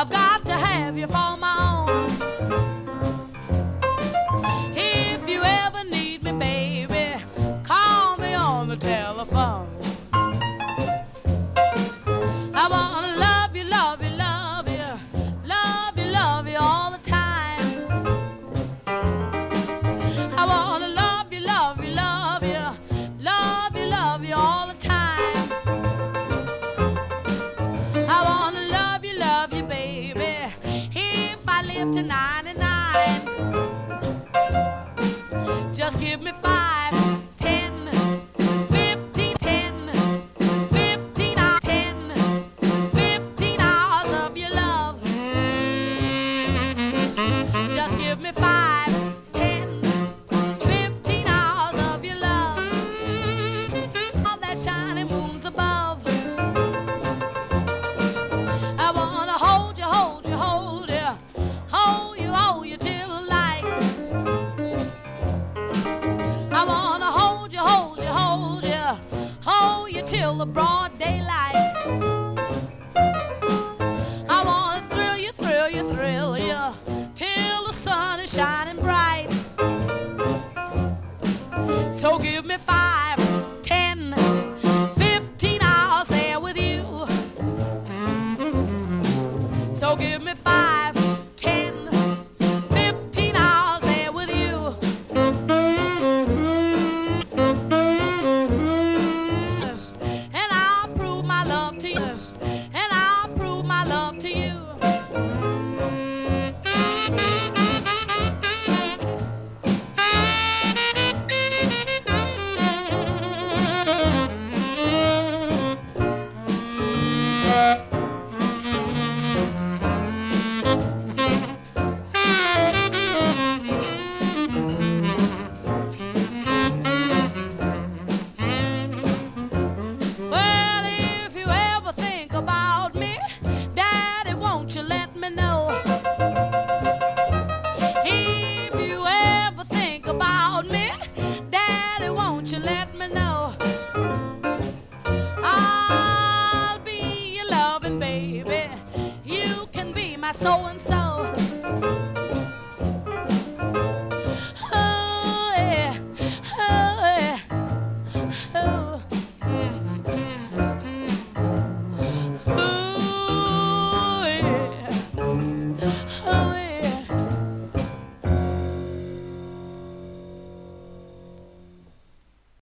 I've got to have you for my own. If you ever need me, baby, call me on the telephone. I wanna love you, love you, love you, love you, love you all the time. I wanna love you, love you, love you, love you, love you all the time. I wanna love you, baby, if I live to 99. Just give me 5, 10, 15, 10, 15, 10, 15 hours of your love. Just give me 5, 10, 15 hours of your love. All that shining moon's above. I wanna hold you, hold you, hold you, hold you, hold you till the light. I wanna hold you, hold you, hold you, hold you till the broad daylight. I wanna thrill you, thrill you, thrill you till the sun is shining bright. So give me 5, 10, 15 hours there with you. So give me 5, 10, 15 hours there with you. And I'll prove my love to you. And I'll prove my love to you.